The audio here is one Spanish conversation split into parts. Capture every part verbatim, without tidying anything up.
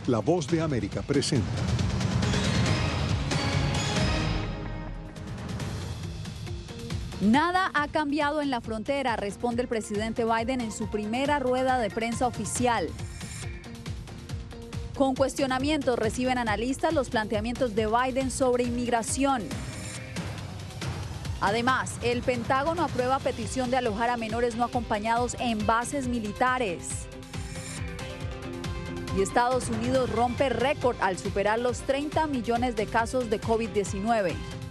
La Voz de América presenta. Nada ha cambiado en la frontera, responde el presidente Biden en su primera rueda de prensa oficial. Con cuestionamientos reciben analistas los planteamientos de Biden sobre inmigración. Además, el Pentágono aprueba petición de alojar a menores no acompañados en bases militares. Y Estados Unidos rompe récord al superar los treinta millones de casos de COVID diecinueve.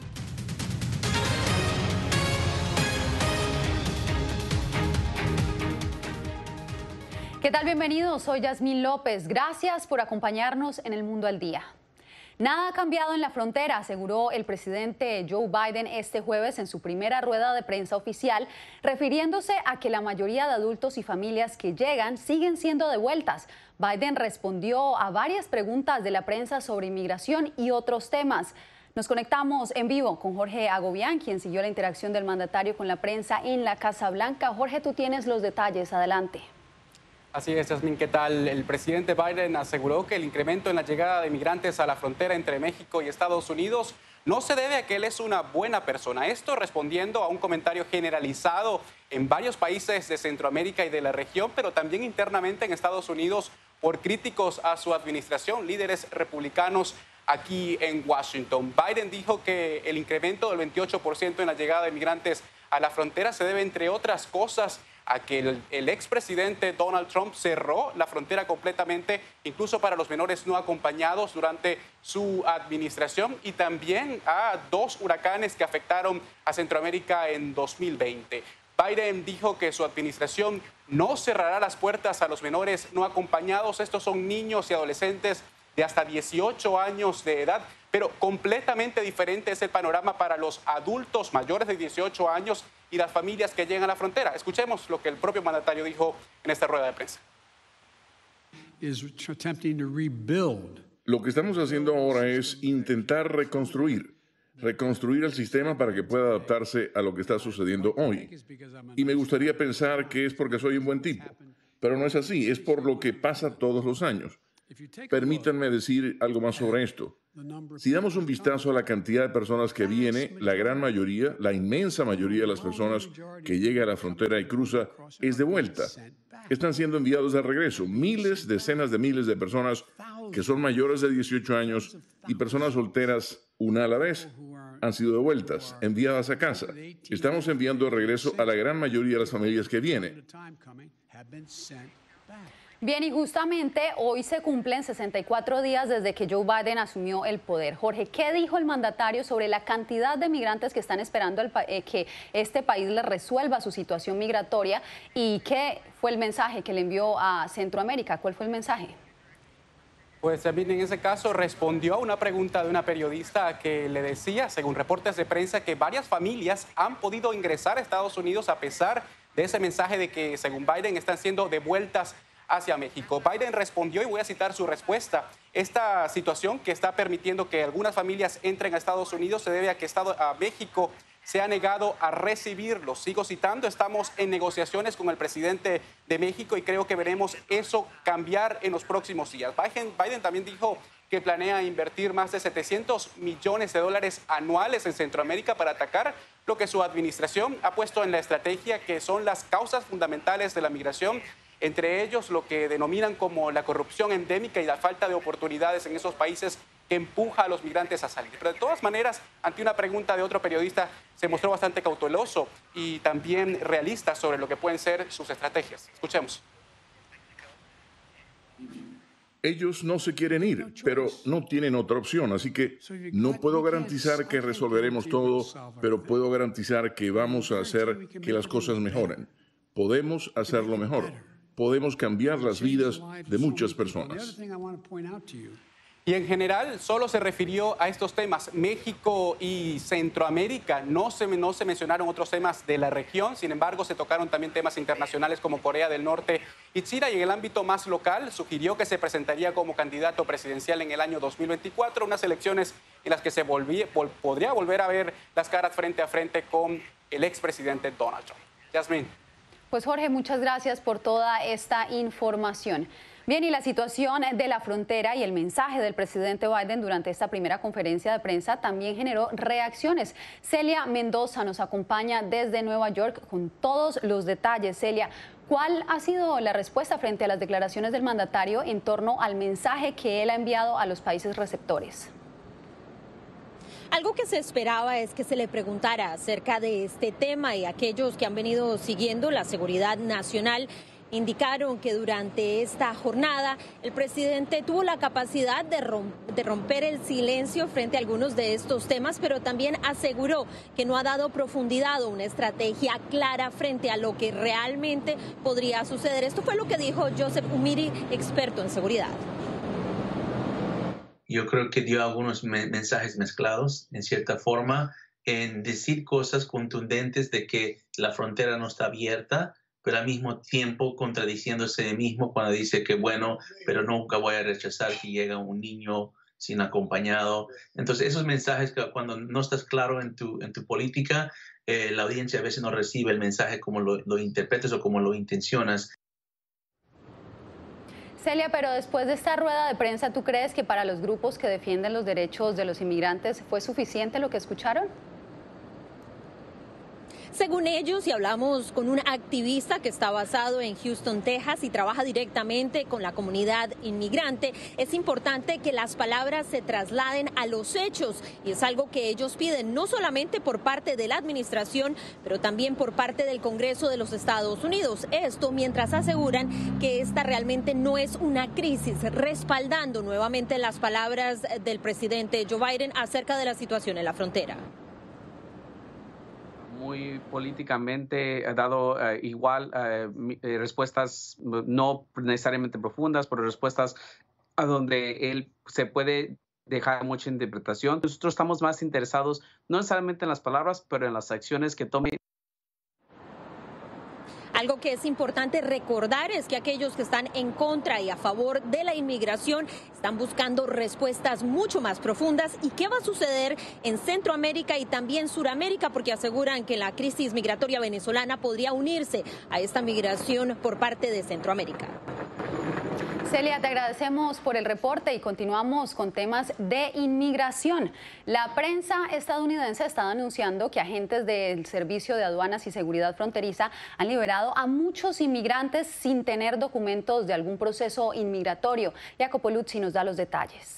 ¿Qué tal? Bienvenidos, soy Yasmín López. Gracias por acompañarnos en El Mundo al Día. Nada ha cambiado en la frontera, aseguró el presidente Joe Biden este jueves en su primera rueda de prensa oficial, refiriéndose a que la mayoría de adultos y familias que llegan siguen siendo devueltas. Biden respondió a varias preguntas de la prensa sobre inmigración y otros temas. Nos conectamos en vivo con Jorge Agobián, quien siguió la interacción del mandatario con la prensa en la Casa Blanca. Jorge, tú tienes los detalles. Adelante. Así es, Yasmín, ¿qué tal? El presidente Biden aseguró que el incremento en la llegada de migrantes a la frontera entre México y Estados Unidos no se debe a que él es una buena persona. Esto respondiendo a un comentario generalizado en varios países de Centroamérica y de la región, pero también internamente en Estados Unidos por críticos a su administración, líderes republicanos aquí en Washington. Biden dijo que el incremento del veintiocho por ciento en la llegada de migrantes a la frontera se debe, entre otras cosas, a que el, el expresidente Donald Trump cerró la frontera completamente, incluso para los menores no acompañados durante su administración, y también a dos huracanes que afectaron a Centroamérica en dos mil veinte. Biden dijo que su administración no cerrará las puertas a los menores no acompañados. Estos son niños y adolescentes de hasta dieciocho años de edad, pero completamente diferente es el panorama para los adultos mayores de dieciocho años y las familias que llegan a la frontera. Escuchemos lo que el propio mandatario dijo en esta rueda de prensa. Lo que estamos haciendo ahora es intentar reconstruir, reconstruir el sistema para que pueda adaptarse a lo que está sucediendo hoy. Y me gustaría pensar que es porque soy un buen tipo, pero no es así, es por lo que pasa todos los años. Permítanme decir algo más sobre esto. Si damos un vistazo a la cantidad de personas que viene, la gran mayoría, la inmensa mayoría de las personas que llega a la frontera y cruza es de vuelta. Están siendo enviados de regreso. Miles, decenas de miles de personas que son mayores de dieciocho años y personas solteras, una a la vez, han sido devueltas, enviadas a casa. Estamos enviando de regreso a la gran mayoría de las familias que vienen. Bien, y justamente hoy se cumplen sesenta y cuatro días desde que Joe Biden asumió el poder. Jorge, ¿qué dijo el mandatario sobre la cantidad de migrantes que están esperando el eh, que este país les resuelva su situación migratoria? ¿Y qué fue el mensaje que le envió a Centroamérica? ¿Cuál fue el mensaje? Pues también en ese caso respondió a una pregunta de una periodista que le decía, según reportes de prensa, que varias familias han podido ingresar a Estados Unidos a pesar de ese mensaje de que, según Biden, están siendo devueltas hacia México. Biden respondió, y voy a citar su respuesta: esta situación que está permitiendo que algunas familias entren a Estados Unidos se debe a que Estado, a México se ha negado a recibirlos. Sigo citando: estamos en negociaciones con el presidente de México y creo que veremos eso cambiar en los próximos días. Biden, Biden también dijo que planea invertir más de setecientos millones de dólares anuales en Centroamérica para atacar lo que su administración ha puesto en la estrategia, que son las causas fundamentales de la migración, entre ellos lo que denominan como la corrupción endémica y la falta de oportunidades en esos países que empuja a los migrantes a salir. Pero de todas maneras, ante una pregunta de otro periodista, se mostró bastante cauteloso y también realista sobre lo que pueden ser sus estrategias. Escuchemos. Ellos no se quieren ir, pero no tienen otra opción, así que no puedo garantizar que resolveremos todo, pero puedo garantizar que vamos a hacer que las cosas mejoren. Podemos hacerlo mejor. Podemos cambiar las vidas de muchas personas. Y en general solo se refirió a estos temas. México y Centroamérica, no se, no se mencionaron otros temas de la región. Sin embargo, se tocaron también temas internacionales como Corea del Norte y China. Y en el ámbito más local, sugirió que se presentaría como candidato presidencial en el año dos mil veinticuatro, unas elecciones en las que se volvía, vol, podría volver a ver las caras frente a frente con el expresidente Donald Trump. Yasmín. Pues Jorge, muchas gracias por toda esta información. Bien, y la situación de la frontera y el mensaje del presidente Biden durante esta primera conferencia de prensa también generó reacciones. Celia Mendoza nos acompaña desde Nueva York con todos los detalles. Celia, ¿cuál ha sido la respuesta frente a las declaraciones del mandatario en torno al mensaje que él ha enviado a los países receptores? Algo que se esperaba es que se le preguntara acerca de este tema, y aquellos que han venido siguiendo la seguridad nacional indicaron que durante esta jornada el presidente tuvo la capacidad de, rom de romper el silencio frente a algunos de estos temas, pero también aseguró que no ha dado profundidad o una estrategia clara frente a lo que realmente podría suceder. Esto fue lo que dijo Joseph Umiri, experto en seguridad. Yo creo que dio algunos me mensajes mezclados, en cierta forma, en decir cosas contundentes de que la frontera no está abierta, pero al mismo tiempo contradiciéndose de mismo cuando dice que bueno, pero nunca voy a rechazar que llega un niño sin acompañado. Entonces, esos mensajes que cuando no estás claro en tu, en tu política, eh, la audiencia a veces no recibe el mensaje como lo, lo interpretes o como lo intencionas. Celia, pero después de esta rueda de prensa, ¿tú crees que para los grupos que defienden los derechos de los inmigrantes fue suficiente lo que escucharon? Según ellos, y hablamos con un activista que está basado en Houston, Texas, y trabaja directamente con la comunidad inmigrante, es importante que las palabras se trasladen a los hechos, y es algo que ellos piden no solamente por parte de la administración, pero también por parte del Congreso de los Estados Unidos. Esto mientras aseguran que esta realmente no es una crisis, respaldando nuevamente las palabras del presidente Joe Biden acerca de la situación en la frontera. Muy políticamente ha dado uh, igual uh, respuestas no necesariamente profundas, pero respuestas a donde él se puede dejar mucha interpretación. Nosotros estamos más interesados no necesariamente en las palabras, pero en las acciones que tome. Algo que es importante recordar es que aquellos que están en contra y a favor de la inmigración están buscando respuestas mucho más profundas. ¿Y qué va a suceder en Centroamérica y también Suramérica? Porque aseguran que la crisis migratoria venezolana podría unirse a esta migración por parte de Centroamérica. Celia, te agradecemos por el reporte y continuamos con temas de inmigración. La prensa estadounidense ha estado anunciando que agentes del Servicio de Aduanas y Seguridad Fronteriza han liberado a muchos inmigrantes sin tener documentos de algún proceso inmigratorio. Jacopo Luzzi nos da los detalles.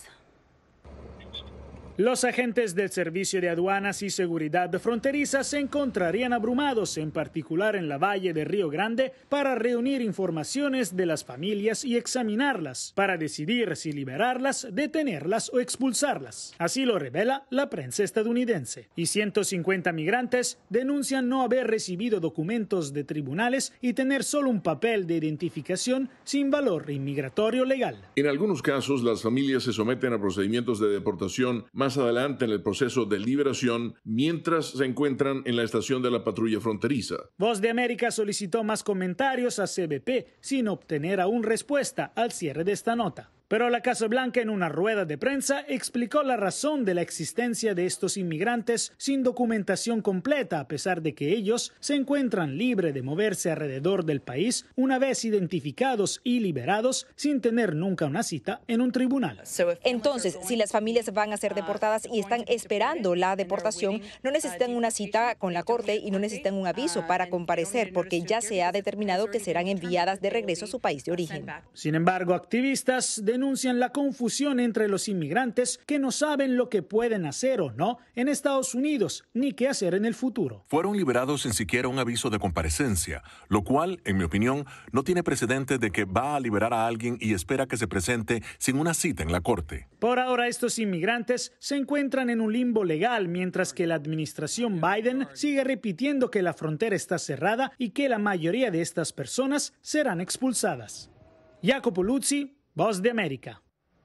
Los agentes del Servicio de Aduanas y Seguridad Fronteriza se encontrarían abrumados, en particular en la Valle de Río Grande, para reunir informaciones de las familias y examinarlas, para decidir si liberarlas, detenerlas o expulsarlas. Así lo revela la prensa estadounidense. Y ciento cincuenta migrantes denuncian no haber recibido documentos de tribunales y tener solo un papel de identificación sin valor inmigratorio legal. En algunos casos, las familias se someten a procedimientos de deportación más más adelante en el proceso de liberación mientras se encuentran en la estación de la patrulla fronteriza. Voz de América solicitó más comentarios a C B P sin obtener aún respuesta al cierre de esta nota. Pero la Casa Blanca, en una rueda de prensa, explicó la razón de la existencia de estos inmigrantes sin documentación completa, a pesar de que ellos se encuentran libres de moverse alrededor del país una vez identificados y liberados sin tener nunca una cita en un tribunal. Entonces, si las familias van a ser deportadas y están esperando la deportación, no necesitan una cita con la corte y no necesitan un aviso para comparecer, porque ya se ha determinado que serán enviadas de regreso a su país de origen. Sin embargo, activistas de denuncian la confusión entre los inmigrantes que no saben lo que pueden hacer o no en Estados Unidos, ni qué hacer en el futuro. Fueron liberados sin siquiera un aviso de comparecencia, lo cual, en mi opinión, no tiene precedente de que va a liberar a alguien y espera que se presente sin una cita en la corte. Por ahora, estos inmigrantes se encuentran en un limbo legal, mientras que la administración Biden sigue repitiendo que la frontera está cerrada y que la mayoría de estas personas serán expulsadas. Jacopo Luzzi, Voz de América.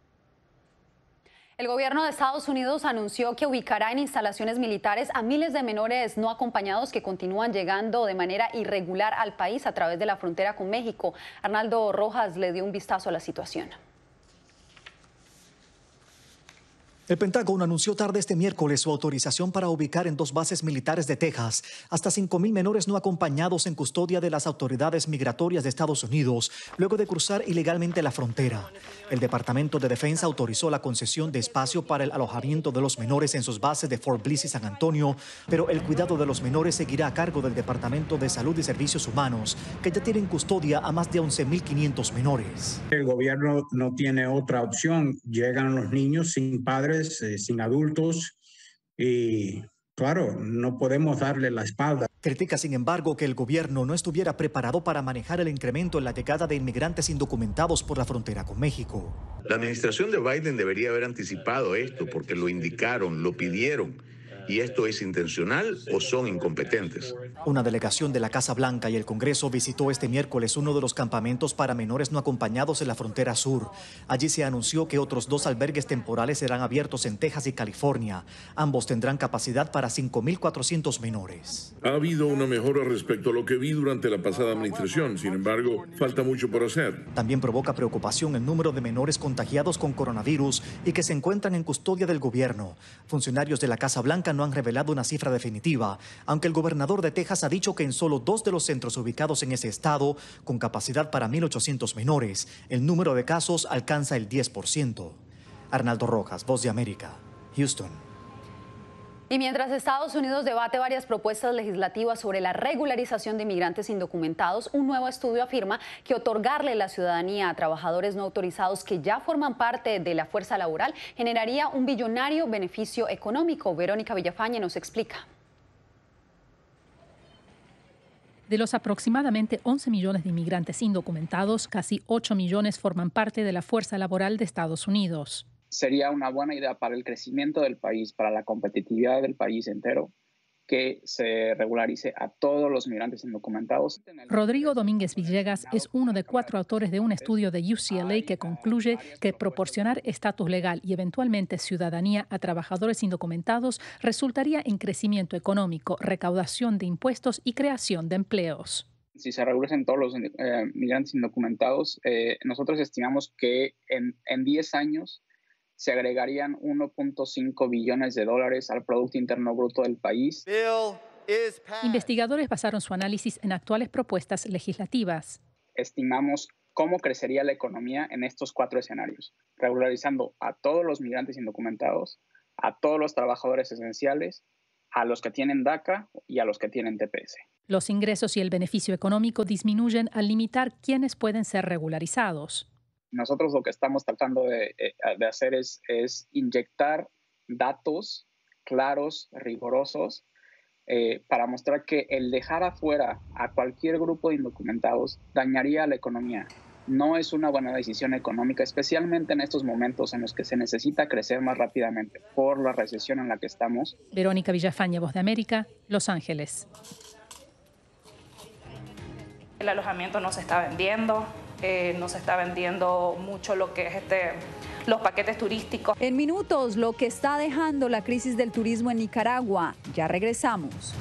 El gobierno de Estados Unidos anunció que ubicará en instalaciones militares a miles de menores no acompañados que continúan llegando de manera irregular al país a través de la frontera con México. Arnaldo Rojas le dio un vistazo a la situación. El Pentágono anunció tarde este miércoles su autorización para ubicar en dos bases militares de Texas hasta cinco mil menores no acompañados en custodia de las autoridades migratorias de Estados Unidos luego de cruzar ilegalmente la frontera. El Departamento de Defensa autorizó la concesión de espacio para el alojamiento de los menores en sus bases de Fort Bliss y San Antonio, pero el cuidado de los menores seguirá a cargo del Departamento de Salud y Servicios Humanos, que ya tiene en custodia a más de once mil quinientos menores. El gobierno no tiene otra opción. Llegan los niños sin padres, Eh, sin adultos y, claro, no podemos darle la espalda. Critica, sin embargo, que el gobierno no estuviera preparado para manejar el incremento en la llegada de inmigrantes indocumentados por la frontera con México. La administración de Biden debería haber anticipado esto porque lo indicaron, lo pidieron. ¿Y esto es intencional o son incompetentes? Una delegación de la Casa Blanca y el Congreso visitó este miércoles uno de los campamentos para menores no acompañados en la frontera sur. Allí se anunció que otros dos albergues temporales serán abiertos en Texas y California. Ambos tendrán capacidad para cinco mil cuatrocientos menores. Ha habido una mejora respecto a lo que vi durante la pasada administración. Sin embargo, falta mucho por hacer. También provoca preocupación el número de menores contagiados con coronavirus y que se encuentran en custodia del gobierno. Funcionarios de la Casa Blanca no han revelado una cifra definitiva, aunque el gobernador de Texas ha dicho que en solo dos de los centros ubicados en ese estado, con capacidad para mil ochocientos menores, el número de casos alcanza el diez por ciento. Arnaldo Rojas, Voz de América, Houston. Y mientras Estados Unidos debate varias propuestas legislativas sobre la regularización de inmigrantes indocumentados, un nuevo estudio afirma que otorgarle la ciudadanía a trabajadores no autorizados que ya forman parte de la fuerza laboral generaría un billonario beneficio económico. Verónica Villafañe nos explica. De los aproximadamente once millones de inmigrantes indocumentados, casi ocho millones forman parte de la fuerza laboral de Estados Unidos. Sería una buena idea para el crecimiento del país, para la competitividad del país entero, que se regularice a todos los migrantes indocumentados. Rodrigo Domínguez Villegas es uno de cuatro autores de un estudio de U C L A que concluye que proporcionar estatus legal y eventualmente ciudadanía a trabajadores indocumentados resultaría en crecimiento económico, recaudación de impuestos y creación de empleos. Si se regulan todos los eh, migrantes indocumentados, eh, nosotros estimamos que en, en diez años se agregarían uno punto cinco billones de dólares al Producto Interno Bruto del país. Investigadores basaron su análisis en actuales propuestas legislativas. Estimamos cómo crecería la economía en estos cuatro escenarios, regularizando a todos los migrantes indocumentados, a todos los trabajadores esenciales, a los que tienen DACA y a los que tienen T P S. Los ingresos y el beneficio económico disminuyen al limitar quiénes pueden ser regularizados. Nosotros lo que estamos tratando de, de hacer es, es inyectar datos claros, rigurosos, eh, para mostrar que el dejar afuera a cualquier grupo de indocumentados dañaría a la economía. No es una buena decisión económica, especialmente en estos momentos en los que se necesita crecer más rápidamente por la recesión en la que estamos. Verónica Villafañe, Voz de América, Los Ángeles. El alojamiento no se está vendiendo. Eh, no se está vendiendo mucho lo que es este, los paquetes turísticos. En minutos, lo que está dejando la crisis del turismo en Nicaragua. Ya regresamos.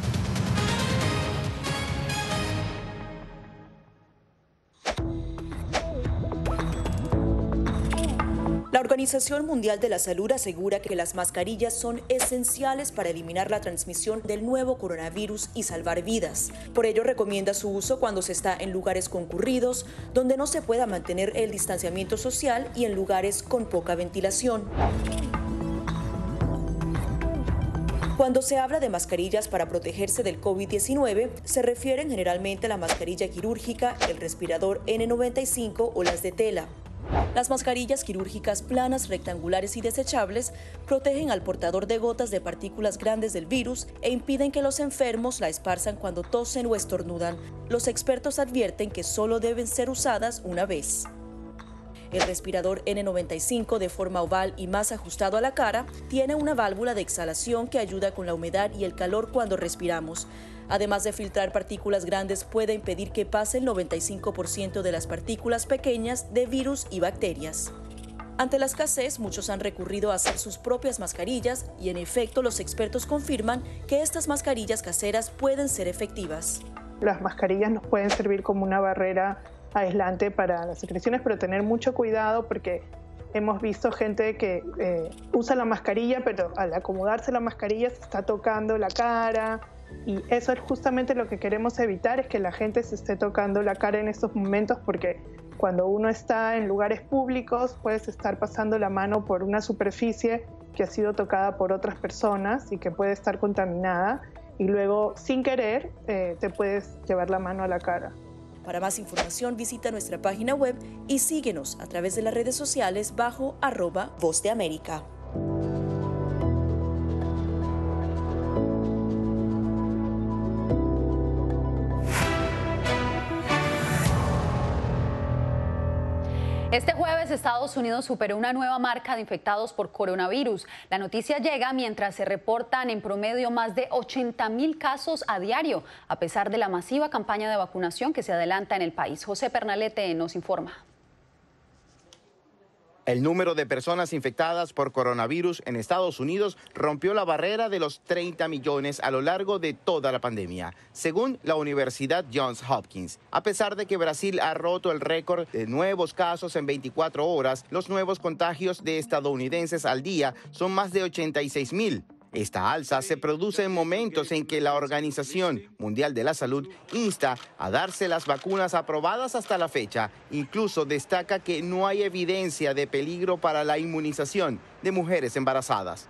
La Organización Mundial de la Salud asegura que las mascarillas son esenciales para eliminar la transmisión del nuevo coronavirus y salvar vidas. Por ello, recomienda su uso cuando se está en lugares concurridos, donde no se pueda mantener el distanciamiento social y en lugares con poca ventilación. Cuando se habla de mascarillas para protegerse del COVID diecinueve, se refieren generalmente a la mascarilla quirúrgica, el respirador N noventa y cinco o las de tela. Las mascarillas quirúrgicas planas, rectangulares y desechables protegen al portador de gotas de partículas grandes del virus e impiden que los enfermos la esparzan cuando tosen o estornudan. Los expertos advierten que solo deben ser usadas una vez. El respirador N noventa y cinco, de forma oval y más ajustado a la cara, tiene una válvula de exhalación que ayuda con la humedad y el calor cuando respiramos. Además de filtrar partículas grandes, puede impedir que pase el noventa y cinco por ciento de las partículas pequeñas de virus y bacterias. Ante la escasez, muchos han recurrido a hacer sus propias mascarillas y, en efecto, los expertos confirman que estas mascarillas caseras pueden ser efectivas. Las mascarillas nos pueden servir como una barrera aislante para las secreciones, pero tener mucho cuidado porque hemos visto gente que eh, usa la mascarilla, pero al acomodarse la mascarilla se está tocando la cara. Y eso es justamente lo que queremos evitar, es que la gente se esté tocando la cara en estos momentos, porque cuando uno está en lugares públicos puedes estar pasando la mano por una superficie que ha sido tocada por otras personas y que puede estar contaminada, y luego sin querer eh, te puedes llevar la mano a la cara. Para más información visita nuestra página web y síguenos a través de las redes sociales bajo arroba Voz de América. Este jueves, Estados Unidos superó una nueva marca de infectados por coronavirus. La noticia llega mientras se reportan en promedio más de ochenta mil casos a diario, a pesar de la masiva campaña de vacunación que se adelanta en el país. José Pernalete nos informa. El número de personas infectadas por coronavirus en Estados Unidos rompió la barrera de los treinta millones a lo largo de toda la pandemia, según la Universidad Johns Hopkins. A pesar de que Brasil ha roto el récord de nuevos casos en veinticuatro horas, los nuevos contagios de estadounidenses al día son más de ochenta y seis mil. Esta alza se produce en momentos en que la Organización Mundial de la Salud insta a darse las vacunas aprobadas hasta la fecha. Incluso destaca que no hay evidencia de peligro para la inmunización de mujeres embarazadas.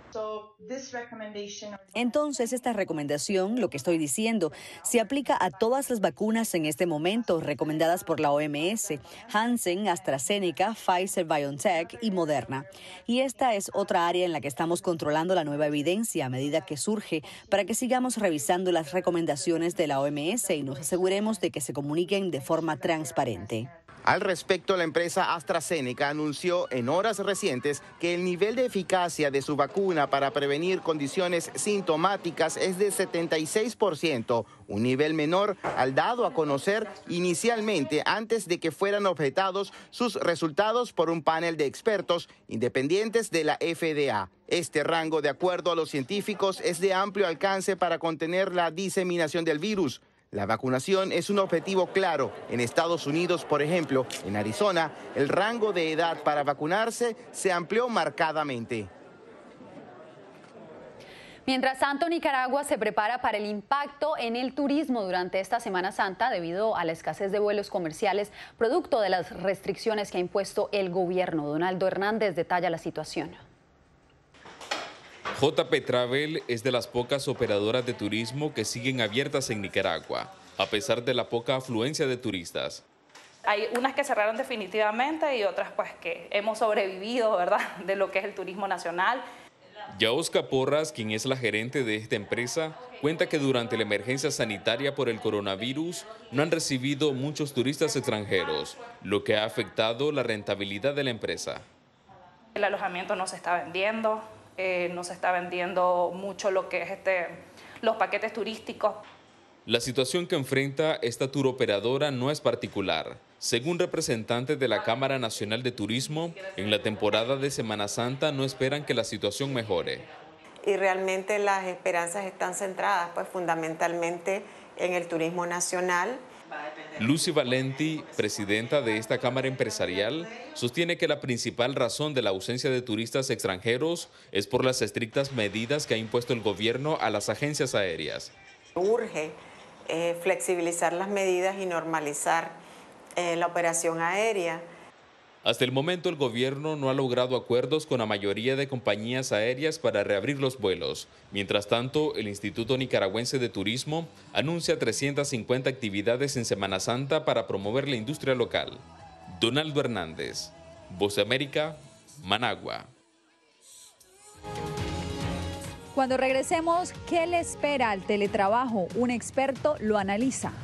Entonces, esta recomendación, lo que estoy diciendo, se aplica a todas las vacunas en este momento recomendadas por la O M S, Janssen, AstraZeneca, Pfizer, BioNTech y Moderna. Y esta es otra área en la que estamos controlando la nueva evidencia a medida que surge, para que sigamos revisando las recomendaciones de la O M S y nos aseguremos de que se comuniquen de forma transparente. Al respecto, la empresa AstraZeneca anunció en horas recientes que el nivel de eficacia de su vacuna para prevenir condiciones sintomáticas es de setenta y seis por ciento, un nivel menor al dado a conocer inicialmente antes de que fueran objetados sus resultados por un panel de expertos independientes de la F D A. Este rango, de acuerdo a los científicos, es de amplio alcance para contener la diseminación del virus. La vacunación es un objetivo claro. En Estados Unidos, por ejemplo, en Arizona, el rango de edad para vacunarse se amplió marcadamente. Mientras tanto, Nicaragua se prepara para el impacto en el turismo durante esta Semana Santa debido a la escasez de vuelos comerciales, producto de las restricciones que ha impuesto el gobierno. Donaldo Hernández detalla la situación. J P Travel es de las pocas operadoras de turismo que siguen abiertas en Nicaragua, a pesar de la poca afluencia de turistas. Hay unas que cerraron definitivamente y otras pues que hemos sobrevivido, ¿verdad?, de lo que es el turismo nacional. Yaosca Porras, quien es la gerente de esta empresa, cuenta que durante la emergencia sanitaria por el coronavirus no han recibido muchos turistas extranjeros, lo que ha afectado la rentabilidad de la empresa. El alojamiento no se está vendiendo. Eh, no se está vendiendo mucho lo que es este, los paquetes turísticos. La situación que enfrenta esta turoperadora no es particular. Según representantes de la Cámara Nacional de Turismo, en la temporada de Semana Santa no esperan que la situación mejore. Y realmente las esperanzas están centradas pues fundamentalmente en el turismo nacional. Lucy Valenti, presidenta de esta Cámara Empresarial, sostiene que la principal razón de la ausencia de turistas extranjeros es por las estrictas medidas que ha impuesto el gobierno a las agencias aéreas. Urge eh, flexibilizar las medidas y normalizar eh, la operación aérea. Hasta el momento, el gobierno no ha logrado acuerdos con la mayoría de compañías aéreas para reabrir los vuelos. Mientras tanto, el Instituto Nicaragüense de Turismo anuncia trescientas cincuenta actividades en Semana Santa para promover la industria local. Donaldo Hernández, Voz de América, Managua. Cuando regresemos, ¿qué le espera al teletrabajo? Un experto lo analiza.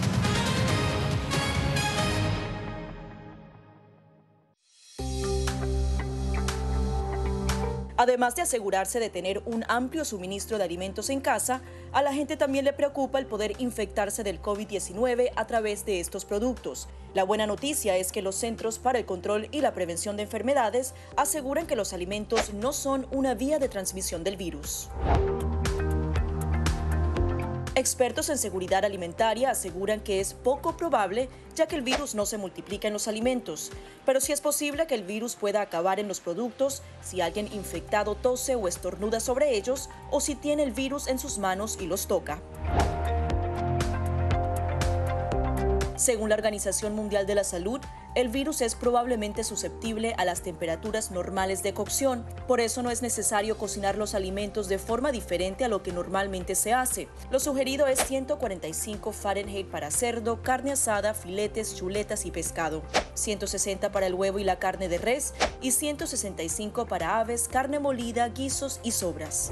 Además de asegurarse de tener un amplio suministro de alimentos en casa, a la gente también le preocupa el poder infectarse del COVID diecinueve a través de estos productos. La buena noticia es que los Centros para el Control y la Prevención de Enfermedades aseguran que los alimentos no son una vía de transmisión del virus. Expertos en seguridad alimentaria aseguran que es poco probable, ya que el virus no se multiplica en los alimentos, pero sí es posible que el virus pueda acabar en los productos si alguien infectado tose o estornuda sobre ellos o si tiene el virus en sus manos y los toca. Según la Organización Mundial de la Salud, el virus es probablemente susceptible a las temperaturas normales de cocción. Por eso no es necesario cocinar los alimentos de forma diferente a lo que normalmente se hace. Lo sugerido es ciento cuarenta y cinco Fahrenheit para cerdo, carne asada, filetes, chuletas y pescado, ciento sesenta para el huevo y la carne de res y ciento sesenta y cinco para aves, carne molida, guisos y sobras.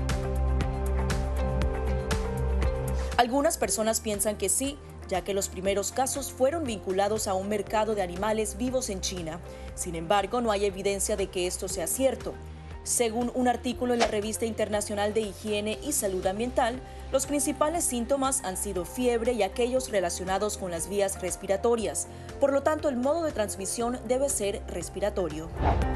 Algunas personas piensan que sí, ya que los primeros casos fueron vinculados a un mercado de animales vivos en China. Sin embargo, no hay evidencia de que esto sea cierto. Según un artículo en la Revista Internacional de Higiene y Salud Ambiental, los principales síntomas han sido fiebre y aquellos relacionados con las vías respiratorias. Por lo tanto, el modo de transmisión debe ser respiratorio.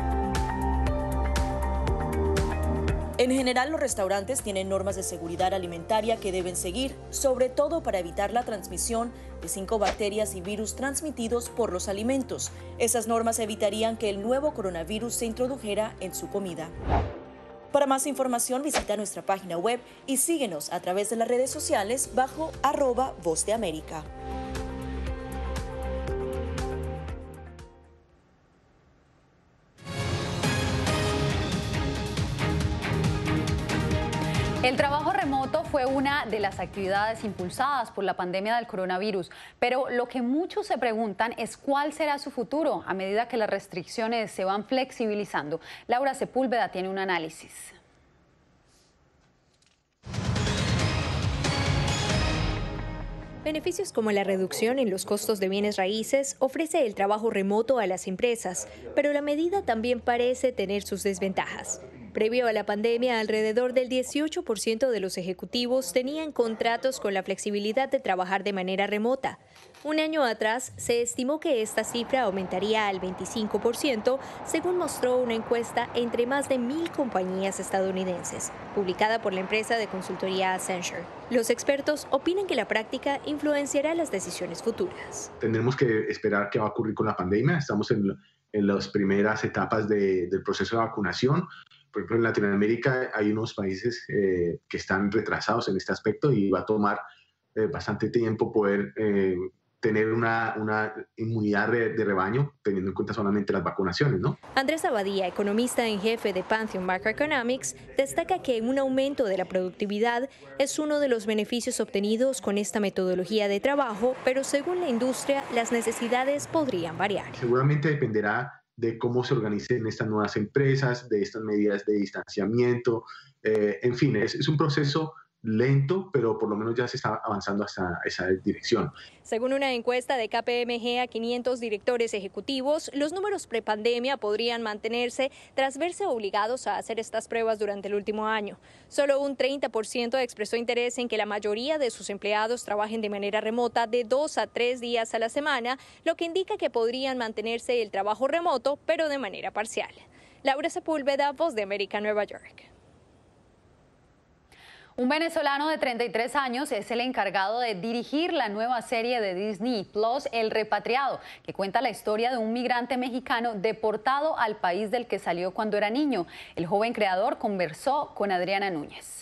En general, los restaurantes tienen normas de seguridad alimentaria que deben seguir, sobre todo para evitar la transmisión de cinco bacterias y virus transmitidos por los alimentos. Esas normas evitarían que el nuevo coronavirus se introdujera en su comida. Para más información, visita nuestra página web y síguenos a través de las redes sociales bajo arroba Voz de América. El trabajo remoto fue una de las actividades impulsadas por la pandemia del coronavirus, pero lo que muchos se preguntan es cuál será su futuro a medida que las restricciones se van flexibilizando. Laura Sepúlveda tiene un análisis. Beneficios como la reducción en los costos de bienes raíces ofrece el trabajo remoto a las empresas, pero la medida también parece tener sus desventajas. Previo a la pandemia, alrededor del dieciocho por ciento de los ejecutivos tenían contratos con la flexibilidad de trabajar de manera remota. Un año atrás, se estimó que esta cifra aumentaría al veinticinco por ciento, según mostró una encuesta entre más de mil compañías estadounidenses, publicada por la empresa de consultoría Accenture. Los expertos opinan que la práctica influenciará las decisiones futuras. Tendremos que esperar qué va a ocurrir con la pandemia. Estamos en, en las primeras etapas de, del proceso de vacunación. Por ejemplo, en Latinoamérica hay unos países eh, que están retrasados en este aspecto y va a tomar eh, bastante tiempo poder eh, tener una, una inmunidad de, de rebaño, teniendo en cuenta solamente las vacunaciones, ¿no? Andrés Abadía, economista en jefe de Pantheon Macroeconomics, destaca que un aumento de la productividad es uno de los beneficios obtenidos con esta metodología de trabajo, pero según la industria, las necesidades podrían variar. Seguramente dependerá de cómo se organicen estas nuevas empresas, de estas medidas de distanciamiento, eh, en fin, es, es un proceso lento, pero por lo menos ya se está avanzando hacia esa dirección. Según una encuesta de K P M G a quinientos directores ejecutivos, los números prepandemia podrían mantenerse tras verse obligados a hacer estas pruebas durante el último año. Solo un treinta por ciento expresó interés en que la mayoría de sus empleados trabajen de manera remota de dos a tres días a la semana, lo que indica que podrían mantenerse el trabajo remoto, pero de manera parcial. Laura Sepúlveda, Voz de América, Nueva York. Un venezolano de treinta y tres años es el encargado de dirigir la nueva serie de Disney Plus, El Repatriado, que cuenta la historia de un migrante mexicano deportado al país del que salió cuando era niño. El joven creador conversó con Adriana Núñez.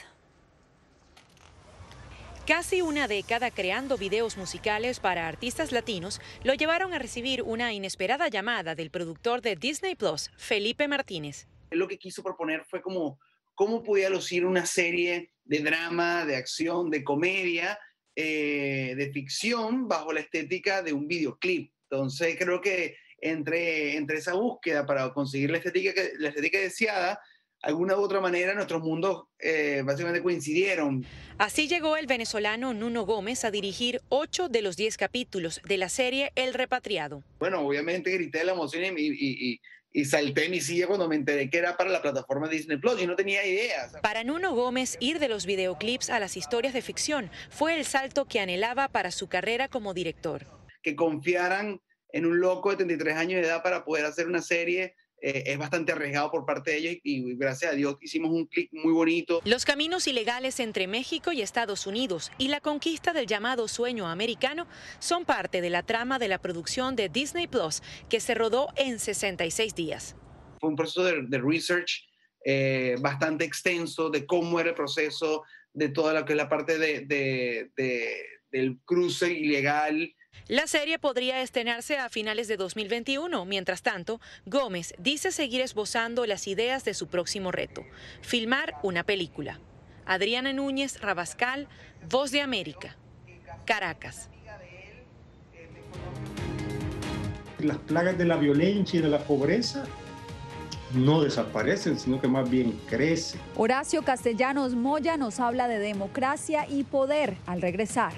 Casi una década creando videos musicales para artistas latinos lo llevaron a recibir una inesperada llamada del productor de Disney Plus, Felipe Martínez. Lo que quiso proponer fue como cómo podía lucir una serie de drama, de acción, de comedia, eh, de ficción, bajo la estética de un videoclip. Entonces creo que entre, entre esa búsqueda para conseguir la estética, la estética deseada, de alguna u otra manera nuestros mundos eh, básicamente coincidieron. Así llegó el venezolano Nuno Gómez a dirigir ocho de los diez capítulos de la serie El Repatriado. Bueno, obviamente grité de la emoción y, y, y Y salté en mi silla cuando me enteré que era para la plataforma Disney Plus y no tenía idea. Para Nuno Gómez, ir de los videoclips a las historias de ficción fue el salto que anhelaba para su carrera como director. Que confiaran en un loco de treinta y tres años de edad para poder hacer una serie eh, es bastante arriesgado por parte de ellos y, y gracias a Dios hicimos un clic muy bonito. Los caminos ilegales entre México y Estados Unidos y la conquista del llamado sueño americano son parte de la trama de la producción de Disney Plus, que se rodó en sesenta y seis días. Fue un proceso de, de research eh, bastante extenso de cómo era el proceso, de toda lo que es la parte de, de, de, del cruce ilegal. La serie podría estrenarse a finales de dos mil veintiuno. Mientras tanto, Gómez dice seguir esbozando las ideas de su próximo reto, filmar una película. Adriana Núñez Rabascal, Voz de América, Caracas. Las plagas de la violencia y de la pobreza no desaparecen, sino que más bien crecen. Horacio Castellanos Moya nos habla de democracia y poder al regresar.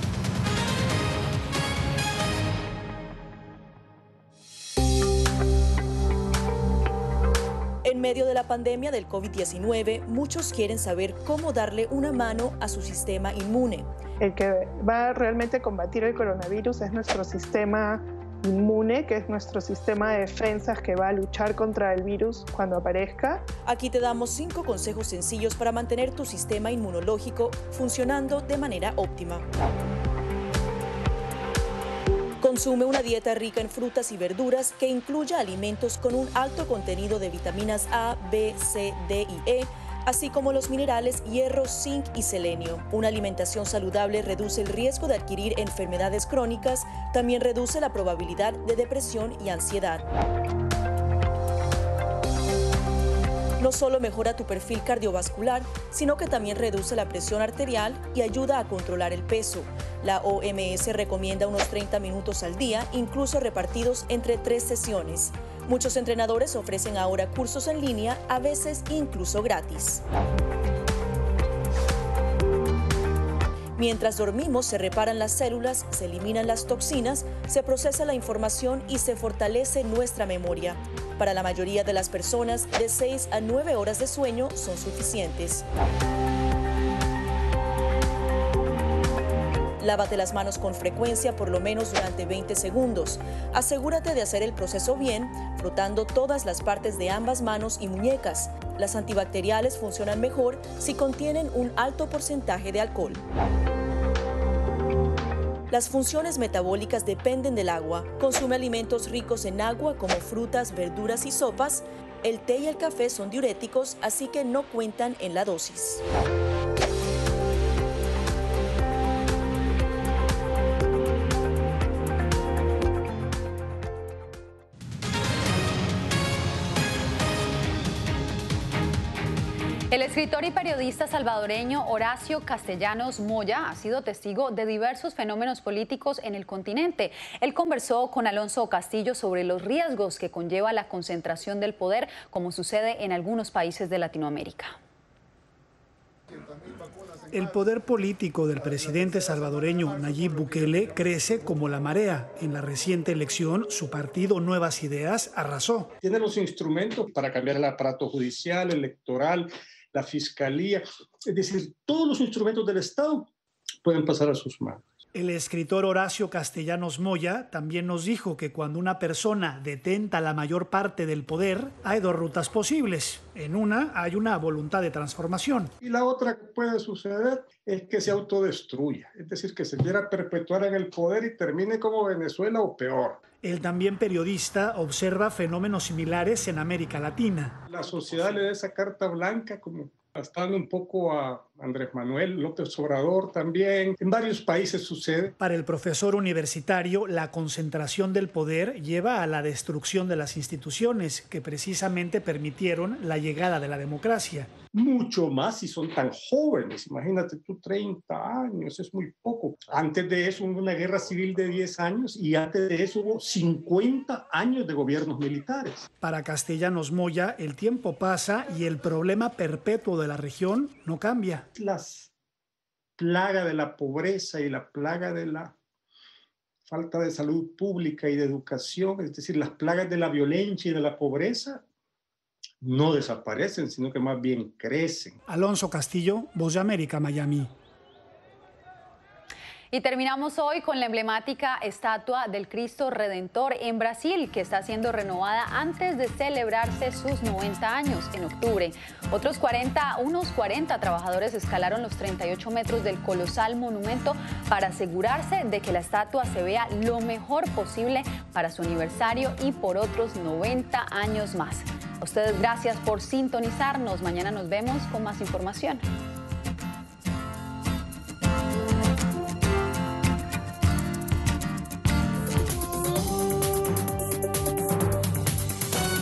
En medio de la pandemia del COVID diecinueve, muchos quieren saber cómo darle una mano a su sistema inmune. El que va a realmente combatir el coronavirus es nuestro sistema inmune, que es nuestro sistema de defensas que va a luchar contra el virus cuando aparezca. Aquí te damos cinco consejos sencillos para mantener tu sistema inmunológico funcionando de manera óptima. Consume una dieta rica en frutas y verduras que incluya alimentos con un alto contenido de vitaminas A, B, C, D y E, así como los minerales hierro, zinc y selenio. Una alimentación saludable reduce el riesgo de adquirir enfermedades crónicas, también reduce la probabilidad de depresión y ansiedad. No solo mejora tu perfil cardiovascular, sino que también reduce la presión arterial y ayuda a controlar el peso. La O M S recomienda unos treinta minutos al día, incluso repartidos entre tres sesiones. Muchos entrenadores ofrecen ahora cursos en línea, a veces incluso gratis. Mientras dormimos, se reparan las células, se eliminan las toxinas, se procesa la información y se fortalece nuestra memoria. Para la mayoría de las personas, de seis a nueve horas de sueño son suficientes. Lávate las manos con frecuencia, por lo menos durante veinte segundos. Asegúrate de hacer el proceso bien, frotando todas las partes de ambas manos y muñecas. Las antibacteriales funcionan mejor si contienen un alto porcentaje de alcohol. Las funciones metabólicas dependen del agua. Consume alimentos ricos en agua como frutas, verduras y sopas. El té y el café son diuréticos, así que no cuentan en la dosis. El escritor y periodista salvadoreño Horacio Castellanos Moya ha sido testigo de diversos fenómenos políticos en el continente. Él conversó con Alonso Castillo sobre los riesgos que conlleva la concentración del poder, como sucede en algunos países de Latinoamérica. El poder político del presidente salvadoreño Nayib Bukele crece como la marea. En la reciente elección, su partido Nuevas Ideas arrasó. Tiene los instrumentos para cambiar el aparato judicial, electoral, la fiscalía, es decir, todos los instrumentos del Estado pueden pasar a sus manos. El escritor Horacio Castellanos Moya también nos dijo que cuando una persona detenta la mayor parte del poder, hay dos rutas posibles. En una hay una voluntad de transformación. Y la otra que puede suceder es que se autodestruya, es decir, que se quiera perpetuar en el poder y termine como Venezuela o peor. El también periodista observa fenómenos similares en América Latina. La sociedad le da esa carta blanca como gastando un poco a Andrés Manuel López Obrador también. En varios países sucede. Para el profesor universitario, la concentración del poder lleva a la destrucción de las instituciones que precisamente permitieron la llegada de la democracia. Mucho más si son tan jóvenes. Imagínate tú, treinta años, es muy poco. Antes de eso hubo una guerra civil de diez años y antes de eso hubo cincuenta años de gobiernos militares. Para Castellanos Moya, el tiempo pasa y el problema perpetuo de la región no cambia. La plaga de la pobreza y la plaga de la falta de salud pública y de educación, es decir, las plagas de la violencia y de la pobreza, no desaparecen, sino que más bien crecen. Alonso Castillo, Voz de América, Miami. Y terminamos hoy con la emblemática estatua del Cristo Redentor en Brasil, que está siendo renovada antes de celebrarse sus noventa años en octubre. Otros cuarenta, unos cuarenta trabajadores escalaron los treinta y ocho metros del colosal monumento para asegurarse de que la estatua se vea lo mejor posible para su aniversario y por otros noventa años más. A ustedes gracias por sintonizarnos. Mañana nos vemos con más información.